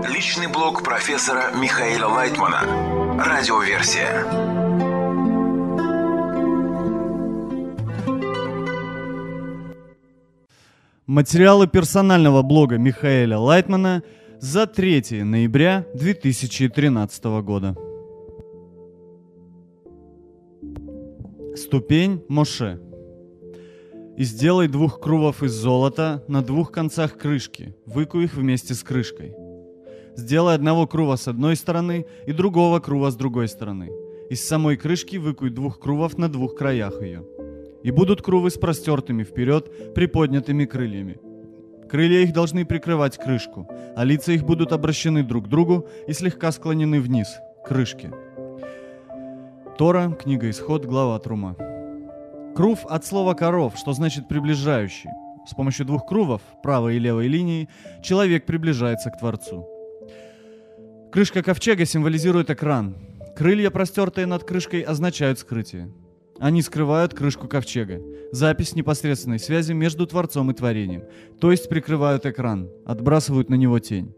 Личный блог профессора Михаила Лайтмана. Радиоверсия. Материалы персонального блога Михаила Лайтмана за 3 ноября 2013 года. Ступень Моше. И сделай 2 крувов из золота на 2 концах крышки, выкуй их вместе с крышкой. Сделай 1 крува с одной стороны и другого крува с другой стороны. Из самой крышки выкуй 2 крувов на 2 краях ее. И будут крувы с простертыми вперед, приподнятыми крыльями. Крылья их должны прикрывать крышку, а лица их будут обращены друг к другу и слегка склонены вниз, к крышке. Тора, книга Исход, глава Трума. Крув от слова «коров», что значит «приближающий». С помощью 2 крувов, правой и левой линии, человек приближается к Творцу. Крышка ковчега символизирует экран. Крылья, простертые над крышкой, означают скрытие. Они скрывают крышку ковчега, запись непосредственной связи между Творцом и творением, то есть прикрывают экран, отбрасывают на него тень.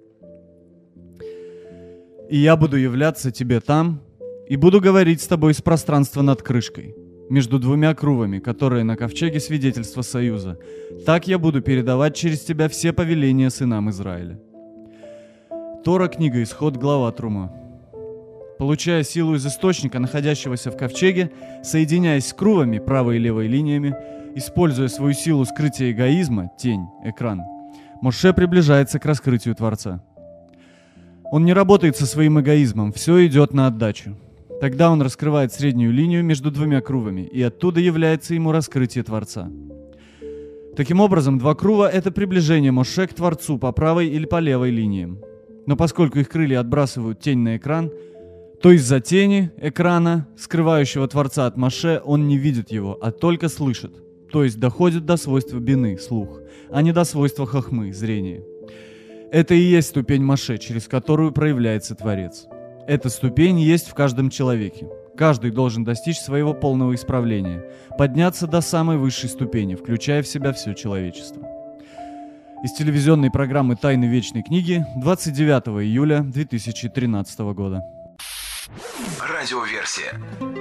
«И я буду являться тебе там, и буду говорить с тобой из пространства над крышкой, между 2 крувами, которые на ковчеге свидетельства союза. Так я буду передавать через тебя все повеления сынам Израиля». Тора, книга Исход, глава Трума. Получая силу из источника, находящегося в ковчеге, соединяясь с крувами, правой и левой линиями, используя свою силу скрытия эгоизма, тень, экран, Моше приближается к раскрытию Творца. Он не работает со своим эгоизмом, все идет на отдачу. Тогда он раскрывает среднюю линию между 2 крувами, и оттуда является ему раскрытие Творца. Таким образом, 2 крува — это приближение Моше к Творцу по правой или по левой линиям. Но поскольку их крылья отбрасывают тень на экран, то из-за тени экрана, скрывающего Творца от Моше, он не видит его, а только слышит, то есть доходит до свойства бины, слух, а не до свойства хохмы, зрения. Это и есть ступень Моше, через которую проявляется Творец. Эта ступень есть в каждом человеке. Каждый должен достичь своего полного исправления, подняться до самой высшей ступени, включая в себя все человечество. Из телевизионной программы «Тайны вечной книги» 29 июля 2013 года. Радиоверсия.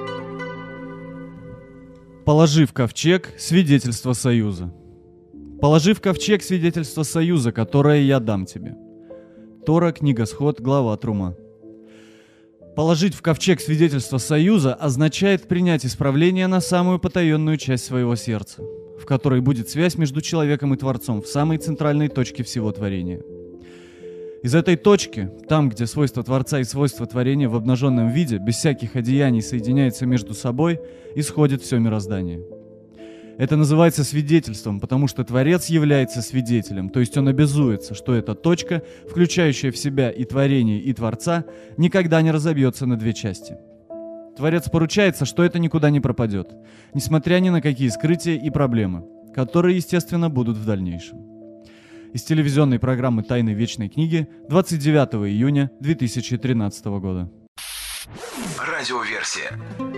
Положи в ковчег свидетельство союза. Положи в ковчег свидетельство союза, которое я дам тебе. Тора, книга Исход, глава Трума. Положить в ковчег свидетельство союза означает принять исправление на самую потаенную часть своего сердца, в которой будет связь между человеком и Творцом в самой центральной точке всего творения. Из этой точки, там, где свойства Творца и свойства творения в обнаженном виде, без всяких одеяний соединяются между собой, исходит все мироздание. Это называется свидетельством, потому что Творец является свидетелем, то есть он обязуется, что эта точка, включающая в себя и творение, и Творца, никогда не разобьется на 2 части. Творец поручается, что это никуда не пропадет, несмотря ни на какие скрытия и проблемы, которые, естественно, будут в дальнейшем. Из телевизионной программы «Тайны вечной книги» 29 июня 2013 года. Радиоверсия.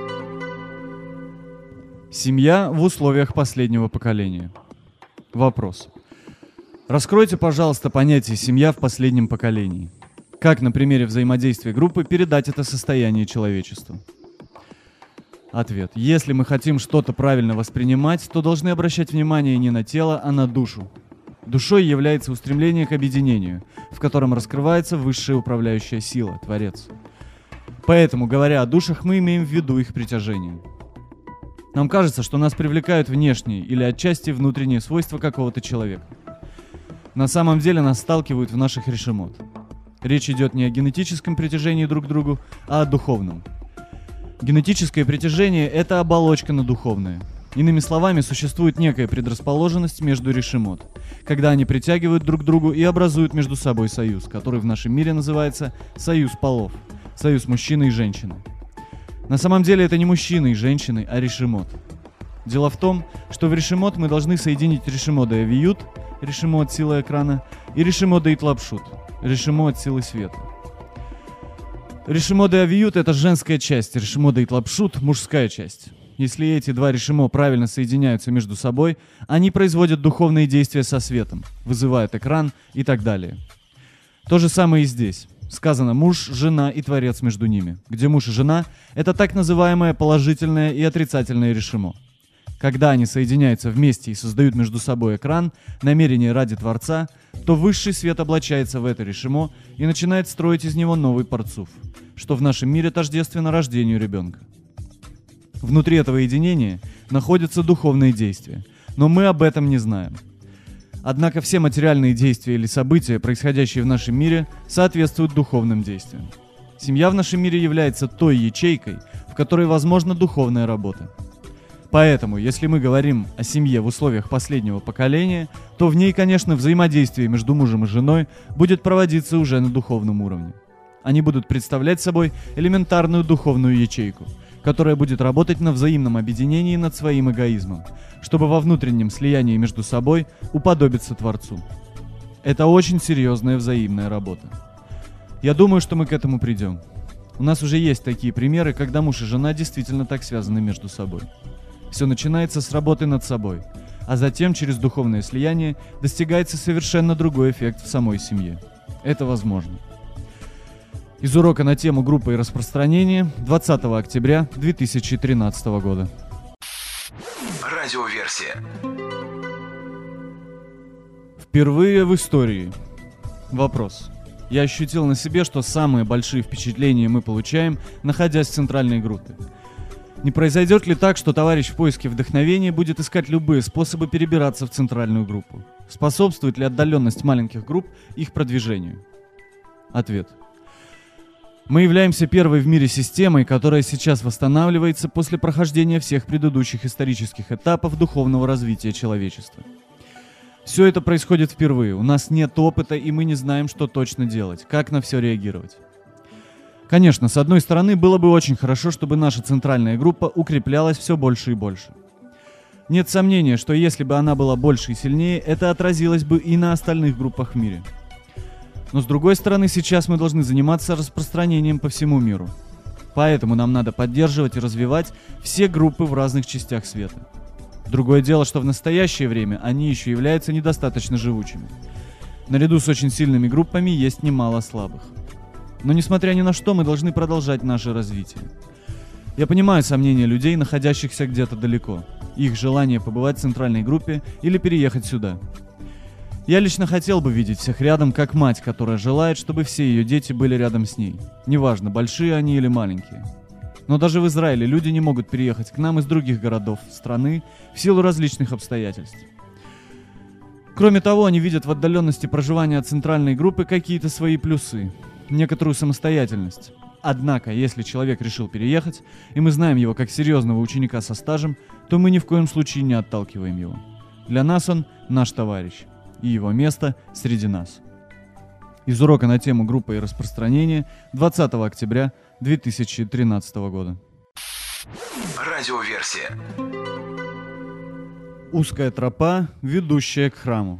Семья в условиях последнего поколения. Вопрос. Раскройте, пожалуйста, понятие «семья в последнем поколении». Как на примере взаимодействия группы передать это состояние человечеству? Ответ. Если мы хотим что-то правильно воспринимать, то должны обращать внимание не на тело, а на душу. Душой является устремление к объединению, в котором раскрывается высшая управляющая сила, Творец. Поэтому, говоря о душах, мы имеем в виду их притяжение. Нам кажется, что нас привлекают внешние или отчасти внутренние свойства какого-то человека. На самом деле нас сталкивают в наших решимот. Речь идет не о генетическом притяжении друг к другу, а о духовном. Генетическое притяжение – это оболочка на духовное. Иными словами, существует некая предрасположенность между решимот, когда они притягивают друг к другу и образуют между собой союз, который в нашем мире называется союз полов, союз мужчины и женщины. На самом деле это не мужчины и женщины, а решимот. Дело в том, что в решимот мы должны соединить решимо де авиют, решимо от силы экрана, и решимо де итлапшут, решимо от силы света. Решимо де авиют — это женская часть, решимо де итлапшут — мужская часть. Если эти 2 решимо правильно соединяются между собой, они производят духовные действия со светом, вызывают экран и так далее. То же самое и здесь. Сказано «муж, жена и творец между ними», где муж и жена – это так называемое положительное и отрицательное решимо. Когда они соединяются вместе и создают между собой экран, намерение ради Творца, то высший свет облачается в это решимо и начинает строить из него новый парцуф, что в нашем мире тождественно рождению ребенка. Внутри этого единения находятся духовные действия, но мы об этом не знаем. Однако все материальные действия или события, происходящие в нашем мире, соответствуют духовным действиям. Семья в нашем мире является той ячейкой, в которой возможна духовная работа. Поэтому, если мы говорим о семье в условиях последнего поколения, то в ней, конечно, взаимодействие между мужем и женой будет проводиться уже на духовном уровне. Они будут представлять собой элементарную духовную ячейку, которая будет работать на взаимном объединении над своим эгоизмом, чтобы во внутреннем слиянии между собой уподобиться Творцу. Это очень серьезная взаимная работа. Я думаю, что мы к этому придем. У нас уже есть такие примеры, когда муж и жена действительно так связаны между собой. Все начинается с работы над собой, а затем через духовное слияние достигается совершенно другой эффект в самой семье. Это возможно. Из урока на тему группы и распространения 20 октября 2013 года. Радиоверсия. Впервые в истории. Вопрос. Я ощутил на себе, что самые большие впечатления мы получаем, находясь в центральной группе. Не произойдет ли так, что товарищ в поиске вдохновения будет искать любые способы перебираться в центральную группу? Способствует ли отдаленность маленьких групп их продвижению? Ответ. Мы являемся первой в мире системой, которая сейчас восстанавливается после прохождения всех предыдущих исторических этапов духовного развития человечества. Все это происходит впервые. У нас нет опыта, и мы не знаем, что точно делать, как на все реагировать. Конечно, с одной стороны, было бы очень хорошо, чтобы наша центральная группа укреплялась все больше и больше. Нет сомнения, что если бы она была больше и сильнее, это отразилось бы и на остальных группах в мире. Но с другой стороны, сейчас мы должны заниматься распространением по всему миру. Поэтому нам надо поддерживать и развивать все группы в разных частях света. Другое дело, что в настоящее время они еще являются недостаточно живучими. Наряду с очень сильными группами есть немало слабых. Но несмотря ни на что, мы должны продолжать наше развитие. Я понимаю сомнения людей, находящихся где-то далеко, их желание побывать в центральной группе или переехать сюда. Я лично хотел бы видеть всех рядом, как мать, которая желает, чтобы все ее дети были рядом с ней. Неважно, большие они или маленькие. Но даже в Израиле люди не могут переехать к нам из других городов страны в силу различных обстоятельств. Кроме того, они видят в отдаленности проживания от центральной группы какие-то свои плюсы, некоторую самостоятельность. Однако, если человек решил переехать, и мы знаем его как серьезного ученика со стажем, то мы ни в коем случае не отталкиваем его. Для нас он наш товарищ, и его место среди нас. Из урока на тему группы и распространения 20 октября 2013 года. Радиоверсия. Узкая тропа, ведущая к храму.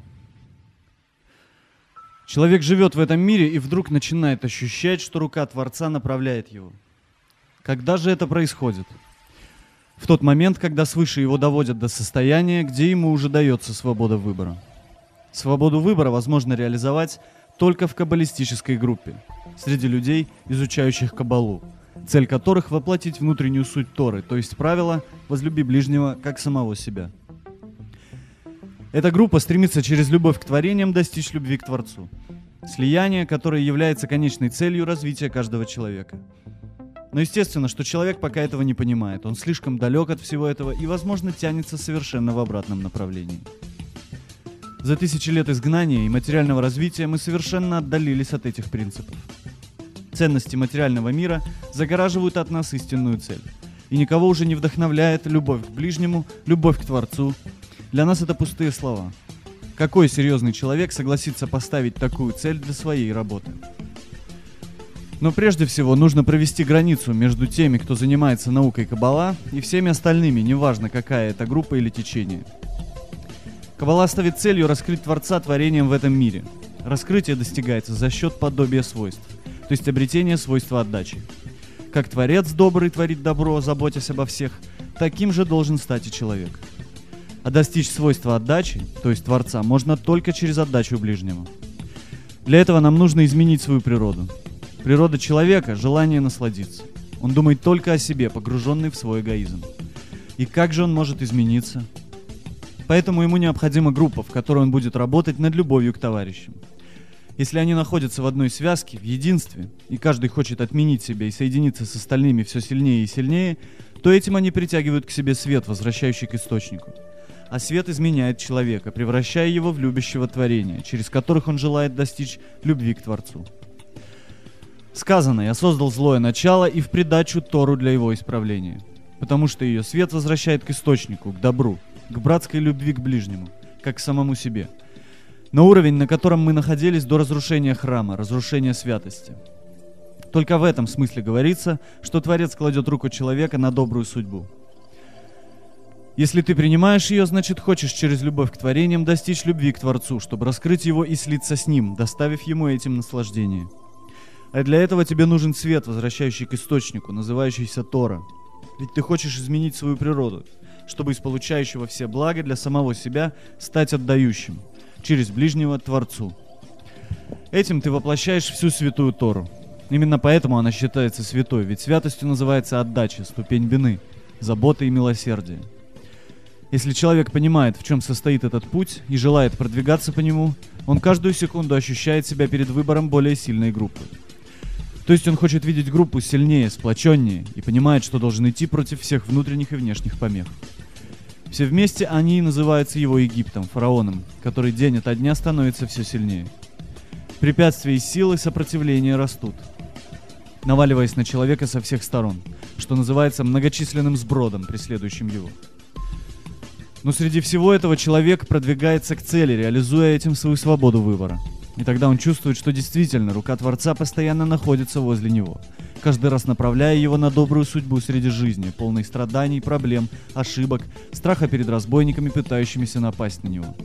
Человек живет в этом мире и вдруг начинает ощущать, что рука Творца направляет его. Когда же это происходит? В тот момент, когда свыше его доводят до состояния, где ему уже дается свобода выбора. Свободу выбора возможно реализовать только в каббалистической группе, среди людей, изучающих каббалу, цель которых воплотить внутреннюю суть Торы, то есть правило «возлюби ближнего, как самого себя». Эта группа стремится через любовь к творениям достичь любви к Творцу. Слияние, которое является конечной целью развития каждого человека. Но естественно, что человек пока этого не понимает. Он слишком далек от всего этого и, возможно, тянется совершенно в обратном направлении. За тысячи лет изгнания и материального развития мы совершенно отдалились от этих принципов. Ценности материального мира загораживают от нас истинную цель. И никого уже не вдохновляет любовь к ближнему, любовь к Творцу. Для нас это пустые слова. Какой серьезный человек согласится поставить такую цель для своей работы? Но прежде всего нужно провести границу между теми, кто занимается наукой Каббала, и всеми остальными, неважно какая это группа или течение. Каббала ставит целью раскрыть Творца творением в этом мире. Раскрытие достигается за счет подобия свойств, то есть обретения свойства отдачи. Как Творец добрый творит добро, заботясь обо всех, таким же должен стать и человек. А достичь свойства отдачи, то есть Творца, можно только через отдачу ближнему. Для этого нам нужно изменить свою природу. Природа человека – желание насладиться. Он думает только о себе, погруженный в свой эгоизм. И как же он может измениться? Поэтому ему необходима группа, в которой он будет работать над любовью к товарищам. Если они находятся в одной связке, в единстве, и каждый хочет отменить себя и соединиться с остальными все сильнее и сильнее, то этим они притягивают к себе свет, возвращающий к источнику. А свет изменяет человека, превращая его в любящего творения, через которых он желает достичь любви к Творцу. Сказано: «Я создал злое начало и в придачу Тору для его исправления», потому что ее свет возвращает к источнику, к добру, к братской любви к ближнему, как к самому себе. На уровень, на котором мы находились до разрушения храма, разрушения святости. Только в этом смысле говорится, что Творец кладет руку человека на добрую судьбу. Если ты принимаешь ее, значит хочешь через любовь к творениям достичь любви к Творцу, чтобы раскрыть его и слиться с ним, доставив ему этим наслаждение. А для этого тебе нужен свет, возвращающий к источнику, называющийся Тора. Ведь ты хочешь изменить свою природу, чтобы из получающего все блага для самого себя стать отдающим, через ближнего Творцу. Этим ты воплощаешь всю святую Тору. Именно поэтому она считается святой, ведь святостью называется отдача, ступень бины, забота и милосердие. Если человек понимает, в чем состоит этот путь и желает продвигаться по нему, он каждую секунду ощущает себя перед выбором более сильной группы. То есть он хочет видеть группу сильнее, сплоченнее и понимает, что должен идти против всех внутренних и внешних помех. Все вместе они называются его Египтом, фараоном, который день ото дня становится все сильнее. Препятствия и силы сопротивления растут, наваливаясь на человека со всех сторон, что называется многочисленным сбродом, преследующим его. Но среди всего этого человек продвигается к цели, реализуя этим свою свободу выбора. И тогда он чувствует, что действительно рука Творца постоянно находится возле него, каждый раз направляя его на добрую судьбу среди жизни, полной страданий, проблем, ошибок, страха перед разбойниками, пытающимися напасть на него.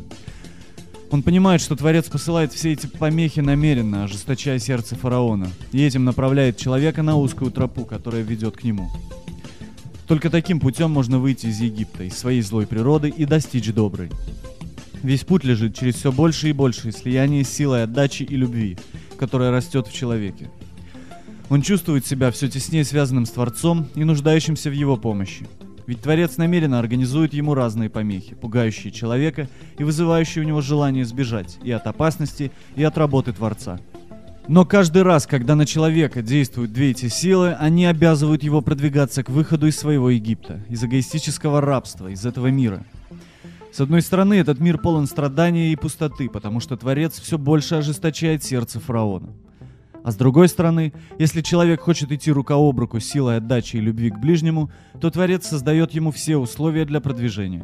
Он понимает, что Творец посылает все эти помехи намеренно, ожесточая сердце фараона, и этим направляет человека на узкую тропу, которая ведет к нему. Только таким путем можно выйти из Египта, из своей злой природы и достичь доброй. Весь путь лежит через все больше и больше слияние с силой отдачи и любви, которая растет в человеке. Он чувствует себя все теснее связанным с Творцом и нуждающимся в его помощи. Ведь Творец намеренно организует ему разные помехи, пугающие человека и вызывающие у него желание сбежать и от опасности, и от работы Творца. Но каждый раз, когда на человека действуют две эти силы, они обязывают его продвигаться к выходу из своего Египта, из эгоистического рабства, из этого мира. С одной стороны, этот мир полон страдания и пустоты, потому что Творец все больше ожесточает сердце фараона. А с другой стороны, если человек хочет идти рука об руку с силой отдачи и любви к ближнему, то Творец создает ему все условия для продвижения.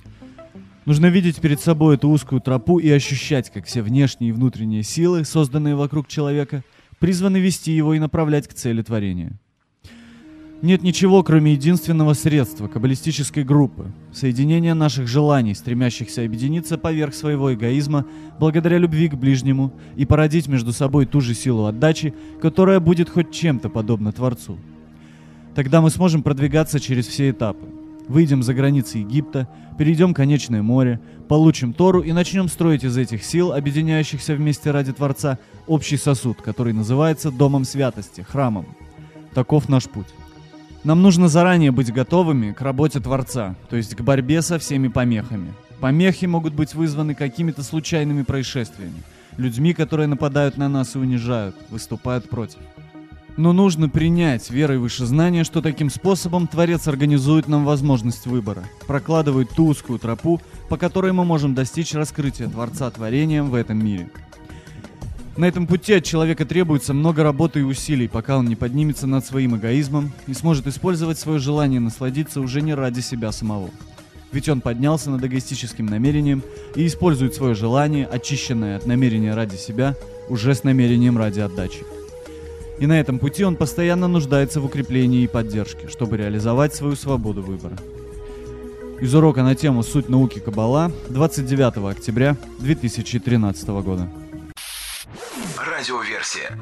Нужно видеть перед собой эту узкую тропу и ощущать, как все внешние и внутренние силы, созданные вокруг человека, призваны вести его и направлять к цели творения. Нет ничего, кроме единственного средства, каббалистической группы, соединения наших желаний, стремящихся объединиться поверх своего эгоизма, благодаря любви к ближнему, и породить между собой ту же силу отдачи, которая будет хоть чем-то подобна Творцу. Тогда мы сможем продвигаться через все этапы. Выйдем за границы Египта, перейдем конечное море, получим Тору и начнем строить из этих сил, объединяющихся вместе ради Творца, общий сосуд, который называется Домом Святости, храмом. Таков наш путь. Нам нужно заранее быть готовыми к работе Творца, то есть к борьбе со всеми помехами. Помехи могут быть вызваны какими-то случайными происшествиями, людьми, которые нападают на нас и унижают, выступают против. Но нужно принять верой выше знания, что таким способом Творец организует нам возможность выбора, прокладывает ту узкую тропу, по которой мы можем достичь раскрытия Творца творением в этом мире. На этом пути от человека требуется много работы и усилий, пока он не поднимется над своим эгоизмом и сможет использовать свое желание насладиться уже не ради себя самого. Ведь он поднялся над эгоистическим намерением и использует свое желание, очищенное от намерения ради себя, уже с намерением ради отдачи. И на этом пути он постоянно нуждается в укреплении и поддержке, чтобы реализовать свою свободу выбора. Из урока на тему «Суть науки Каббала» 29 октября 2013 года. Радиоверсия.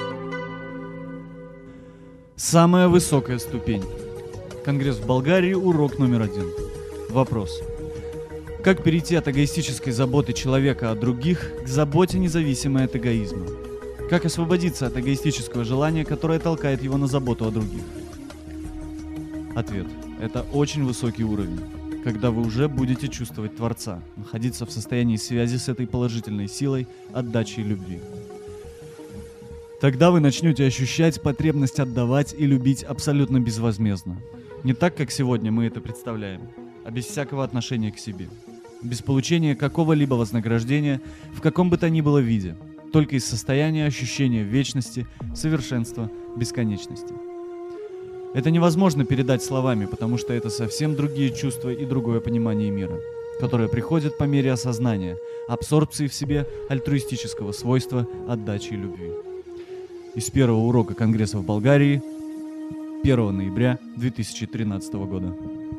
Самая высокая ступень. Конгресс в Болгарии, урок номер 1. Вопрос. Как перейти от эгоистической заботы человека о других к заботе, независимой от эгоизма? Как освободиться от эгоистического желания, которое толкает его на заботу о других? Ответ. Это очень высокий уровень, когда вы уже будете чувствовать Творца, находиться в состоянии связи с этой положительной силой отдачи и любви. Тогда вы начнете ощущать потребность отдавать и любить абсолютно безвозмездно. Не так, как сегодня мы это представляем, а без всякого отношения к себе. Без получения какого-либо вознаграждения в каком бы то ни было виде, только из состояния ощущения вечности, совершенства, бесконечности. Это невозможно передать словами, потому что это совсем другие чувства и другое понимание мира, которое приходит по мере осознания, абсорбции в себе альтруистического свойства отдачи и любви. Из первого урока Конгресса в Болгарии 1 ноября 2013 года.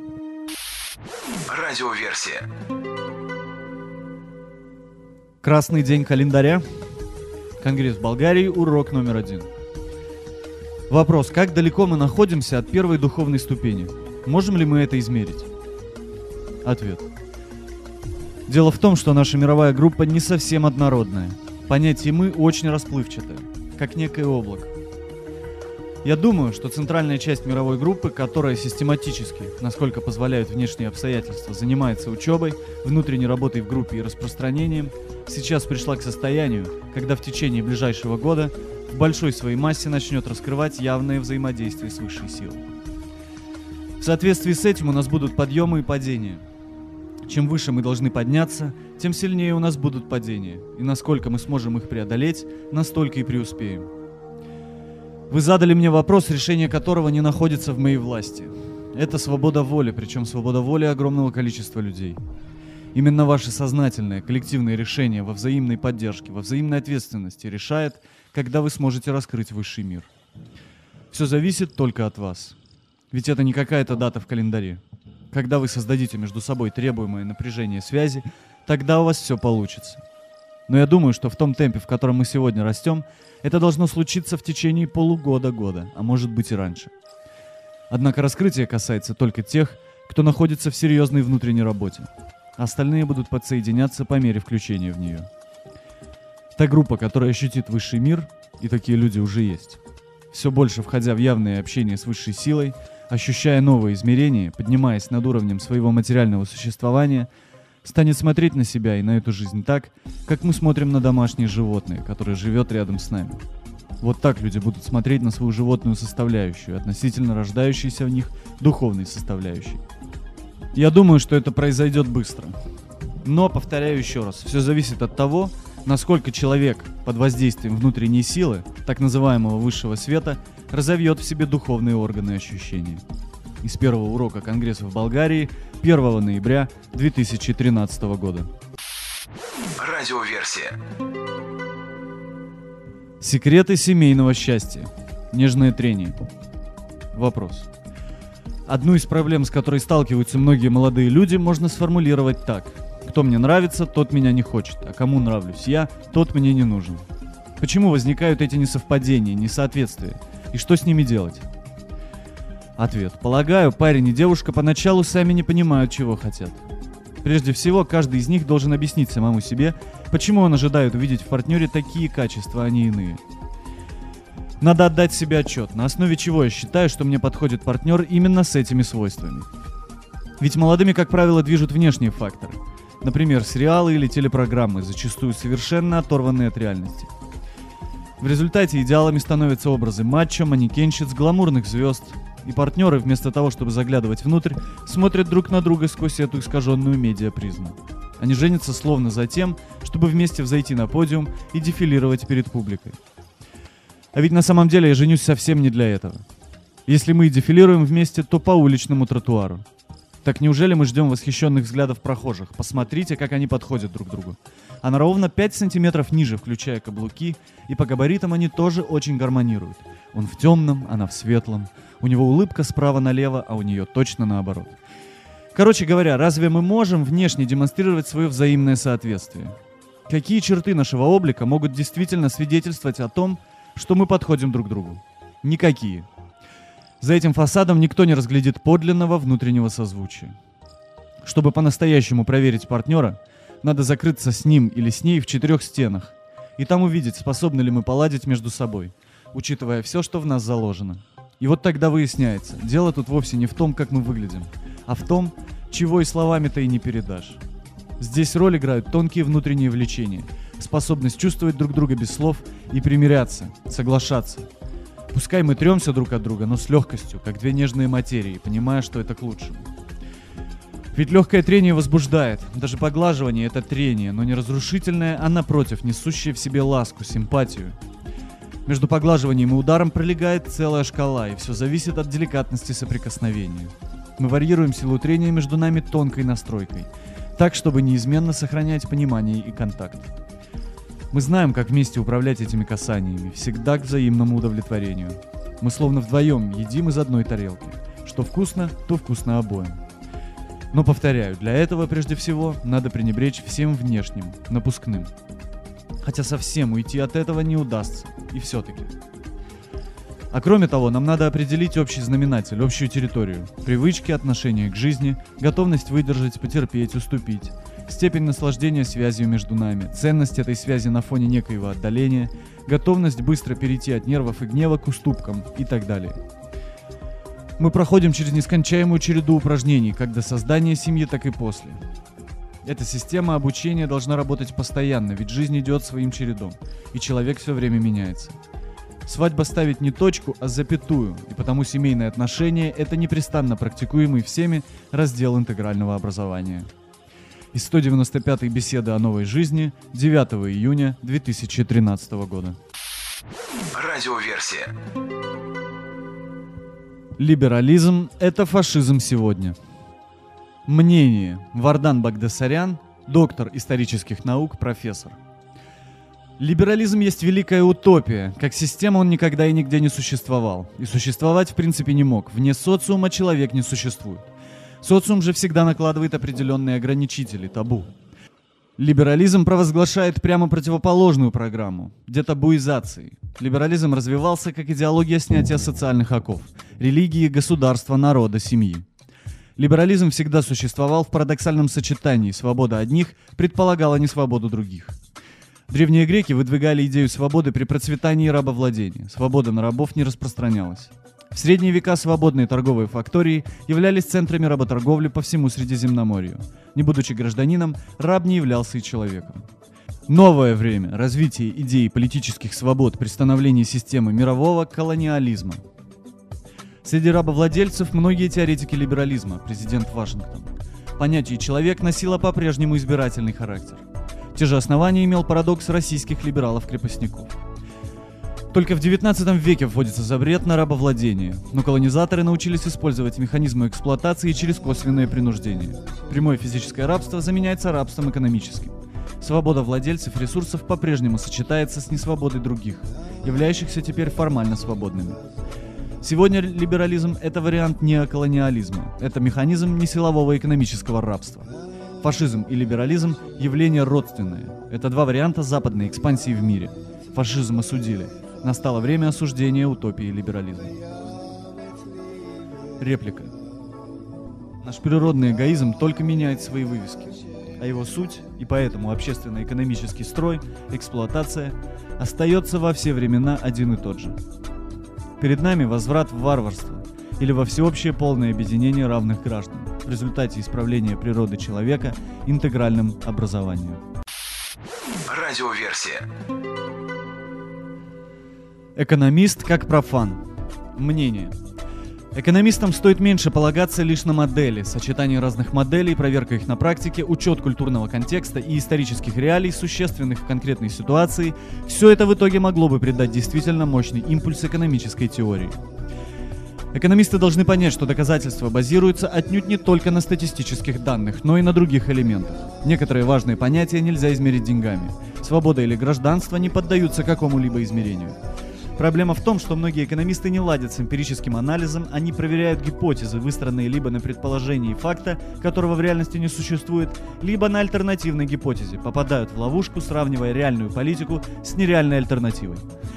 Радиоверсия. Красный день календаря. Конгресс в Болгарии, урок номер 1. Вопрос: как далеко мы находимся от первой духовной ступени? Можем ли мы это измерить? Ответ. Дело в том, что наша мировая группа не совсем однородная. Понятие «мы» очень расплывчатое, как некое облако. Я думаю, что центральная часть мировой группы, которая систематически, насколько позволяют внешние обстоятельства, занимается учебой, внутренней работой в группе и распространением, сейчас пришла к состоянию, когда в течение ближайшего года в большой своей массе начнет раскрывать явное взаимодействие с высшей силой. В соответствии с этим у нас будут подъемы и падения. Чем выше мы должны подняться, тем сильнее у нас будут падения, и насколько мы сможем их преодолеть, настолько и преуспеем. Вы задали мне вопрос, решение которого не находится в моей власти. Это свобода воли, причем свобода воли огромного количества людей. Именно ваше сознательное, коллективное решение во взаимной поддержке, во взаимной ответственности решает, когда вы сможете раскрыть высший мир. Все зависит только от вас. Ведь это не какая-то дата в календаре. Когда вы создадите между собой требуемое напряжение связи, тогда у вас все получится. Но я думаю, что в том темпе, в котором мы сегодня растем, это должно случиться в течение полугода-года, а может быть и раньше. Однако раскрытие касается только тех, кто находится в серьезной внутренней работе. Остальные будут подсоединяться по мере включения в нее. Та группа, которая ощутит высший мир, и такие люди уже есть, все больше входя в явное общение с высшей силой, ощущая новые измерения, поднимаясь над уровнем своего материального существования, станет смотреть на себя и на эту жизнь так, как мы смотрим на домашнее животное, которое живет рядом с нами. Вот так люди будут смотреть на свою животную составляющую, относительно рождающейся в них духовной составляющей. Я думаю, что это произойдет быстро. Но, повторяю еще раз, все зависит от того, насколько человек под воздействием внутренней силы, так называемого высшего света, разовьет в себе духовные органы ощущения. Из первого урока Конгресса в Болгарии 1 ноября 2013 года. Радиоверсия. Секреты семейного счастья. Нежное трение. Вопрос. Одну из проблем, с которой сталкиваются многие молодые люди, можно сформулировать так. Кто мне нравится, тот меня не хочет, а кому нравлюсь я, тот мне не нужен. Почему возникают эти несовпадения, несоответствия? И что с ними делать? Ответ. Полагаю, парень и девушка поначалу сами не понимают, чего хотят. Прежде всего, каждый из них должен объяснить самому себе, почему он ожидает увидеть в партнере такие качества, а не иные. Надо отдать себе отчет, на основе чего я считаю, что мне подходит партнер именно с этими свойствами. Ведь молодыми, как правило, движут внешние факторы. Например, сериалы или телепрограммы, зачастую совершенно оторванные от реальности. В результате идеалами становятся образы мачо, манекенщиц, гламурных звезд. И партнеры, вместо того, чтобы заглядывать внутрь, смотрят друг на друга сквозь эту искаженную медиапризму. Они женятся словно за тем, чтобы вместе взойти на подиум и дефилировать перед публикой. А ведь на самом деле я женюсь совсем не для этого. Если мы и дефилируем вместе, то по уличному тротуару. Так неужели мы ждем восхищенных взглядов прохожих? Посмотрите, как они подходят друг к другу. Она ровно 5 сантиметров ниже, включая каблуки, и по габаритам они тоже очень гармонируют. Он в темном, она в светлом. У него улыбка справа налево, а у нее точно наоборот. Короче говоря, разве мы можем внешне демонстрировать свое взаимное соответствие? Какие черты нашего облика могут действительно свидетельствовать о том, что мы подходим друг к другу? Никакие. За этим фасадом никто не разглядит подлинного внутреннего созвучия. Чтобы по-настоящему проверить партнера, надо закрыться с ним или с ней в 4 стенах и там увидеть, способны ли мы поладить между собой, учитывая все, что в нас заложено. И вот тогда выясняется, дело тут вовсе не в том, как мы выглядим, а в том, чего и словами-то и не передашь. Здесь роль играют тонкие внутренние влечения, способность чувствовать друг друга без слов и примиряться, соглашаться. Пускай мы трёмся друг от друга, но с легкостью, как 2 нежные материи, понимая, что это к лучшему. Ведь легкое трение возбуждает, даже поглаживание — это трение, но не разрушительное, а напротив, несущее в себе ласку, симпатию. Между поглаживанием и ударом пролегает целая шкала, и все зависит от деликатности соприкосновения. Мы варьируем силу трения между нами тонкой настройкой, так, чтобы неизменно сохранять понимание и контакт. Мы знаем, как вместе управлять этими касаниями, всегда к взаимному удовлетворению. Мы словно вдвоем едим из одной тарелки. Что вкусно, то вкусно обоим. Но, повторяю, для этого прежде всего надо пренебречь всем внешним, напускным. Хотя совсем уйти от этого не удастся, и все-таки. А кроме того, нам надо определить общий знаменатель, общую территорию, привычки, отношения к жизни, готовность выдержать, потерпеть, уступить, степень наслаждения связью между нами, ценность этой связи на фоне некоего отдаления, готовность быстро перейти от нервов и гнева к уступкам и так далее. Мы проходим через нескончаемую череду упражнений, как до создания семьи, так и после. Эта система обучения должна работать постоянно, ведь жизнь идет своим чередом, и человек все время меняется. Свадьба ставит не точку, а запятую, и потому семейные отношения – это непрестанно практикуемый всеми раздел интегрального образования. Из 195-й беседы о новой жизни 9 июня 2013 года. Радиоверсия. Либерализм – это фашизм сегодня. Мнение. Вардан Багдасарян, доктор исторических наук, профессор. Либерализм есть великая утопия. Как система он никогда и нигде не существовал. И существовать в принципе не мог. Вне социума человек не существует. Социум же всегда накладывает определенные ограничители, табу. Либерализм провозглашает прямо противоположную программу – детабуизации. Либерализм развивался как идеология снятия социальных оков – религии, государства, народа, семьи. Либерализм всегда существовал в парадоксальном сочетании – свобода одних предполагала несвободу других. Древние греки выдвигали идею свободы при процветании рабовладения. Свобода на рабов не распространялась. В средние века свободные торговые фактории являлись центрами работорговли по всему Средиземноморью. Не будучи гражданином, раб не являлся и человеком. Новое время – развитие идеи политических свобод при становлении системы мирового колониализма. Среди рабовладельцев многие теоретики либерализма, президент Вашингтон. Понятие «человек» носило по-прежнему избирательный характер. Те же основания имел парадокс российских либералов-крепостников. Только в XIX веке вводится запрет на рабовладение, но колонизаторы научились использовать механизмы эксплуатации через косвенное принуждение. Прямое физическое рабство заменяется рабством экономическим. Свобода владельцев ресурсов по-прежнему сочетается с несвободой других, являющихся теперь формально свободными. Сегодня либерализм – это вариант неоколониализма, это механизм несилового экономического рабства. Фашизм и либерализм – явления родственные. Это 2 варианта западной экспансии в мире. Фашизм осудили. Настало время осуждения утопии либерализма. Реплика. Наш природный эгоизм только меняет свои вывески, а его суть, и поэтому общественно-экономический строй, эксплуатация, остается во все времена один и тот же. Перед нами возврат в варварство или во всеобщее полное объединение равных граждан в результате исправления природы человека интегральным образованием. Радиоверсия. Экономист как профан. Мнение. Экономистам стоит меньше полагаться лишь на модели, сочетание разных моделей, проверка их на практике, учет культурного контекста и исторических реалий, существенных в конкретной ситуации. Все это в итоге могло бы придать действительно мощный импульс экономической теории. Экономисты должны понять, что доказательства базируются отнюдь не только на статистических данных, но и на других элементах. Некоторые важные понятия нельзя измерить деньгами. Свобода или гражданство не поддаются какому-либо измерению. Проблема в том, что многие экономисты не ладят с эмпирическим анализом, они проверяют гипотезы, выстроенные либо на предположении факта, которого в реальности не существует, либо на альтернативной гипотезе, попадают в ловушку, сравнивая реальную политику с нереальной альтернативой.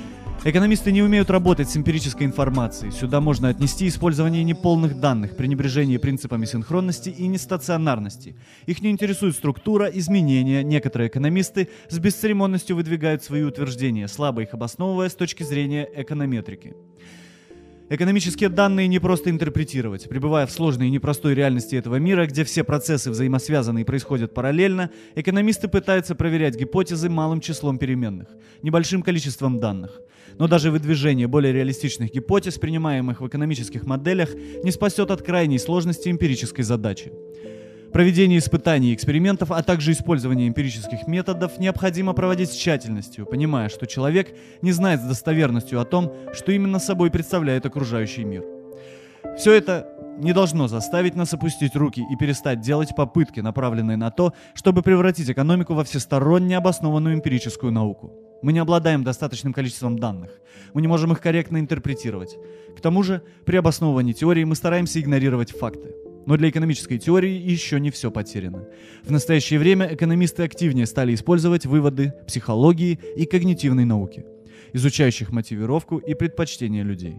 Экономисты не умеют работать с эмпирической информацией. Сюда можно отнести использование неполных данных, пренебрежение принципами синхронности и нестационарности. Их не интересует структура, изменения. Некоторые экономисты с бесцеремонностью выдвигают свои утверждения, слабо их обосновывая с точки зрения эконометрики. Экономические данные не просто интерпретировать. Пребывая в сложной и непростой реальности этого мира, где все процессы взаимосвязаны и происходят параллельно, экономисты пытаются проверять гипотезы малым числом переменных, небольшим количеством данных. Но даже выдвижение более реалистичных гипотез, принимаемых в экономических моделях, не спасет от крайней сложности эмпирической задачи. Проведение испытаний и экспериментов, а также использование эмпирических методов необходимо проводить с тщательностью, понимая, что человек не знает с достоверностью о том, что именно собой представляет окружающий мир. Все это не должно заставить нас опустить руки и перестать делать попытки, направленные на то, чтобы превратить экономику во всесторонне обоснованную эмпирическую науку. Мы не обладаем достаточным количеством данных. Мы не можем их корректно интерпретировать. К тому же, при обосновании теории мы стараемся игнорировать факты. Но для экономической теории еще не все потеряно. В настоящее время экономисты активнее стали использовать выводы психологии и когнитивной науки, изучающих мотивировку и предпочтения людей.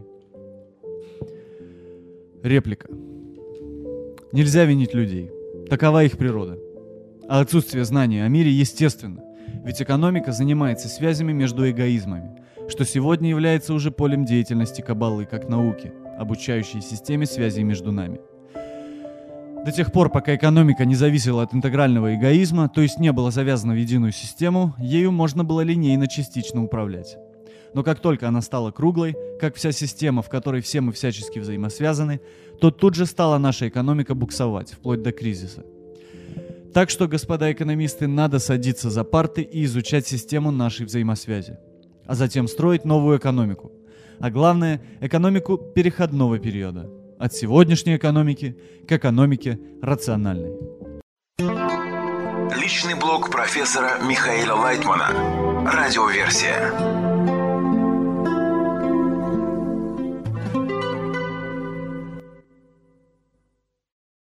Реплика. Нельзя винить людей. Такова их природа. А отсутствие знания о мире естественно, ведь экономика занимается связями между эгоизмами, что сегодня является уже полем деятельности каббалы как науки, обучающей системе связей между нами. До тех пор, пока экономика не зависела от интегрального эгоизма, то есть не была завязана в единую систему, ею можно было линейно частично управлять. Но как только она стала круглой, как вся система, в которой все мы всячески взаимосвязаны, то тут же стала наша экономика буксовать, вплоть до кризиса. Так что, господа экономисты, надо садиться за парты и изучать систему нашей взаимосвязи, а затем строить новую экономику. А главное, экономику переходного периода. От сегодняшней экономики к экономике рациональной. Личный блог профессора Михаила Лайтмана. Радиоверсия.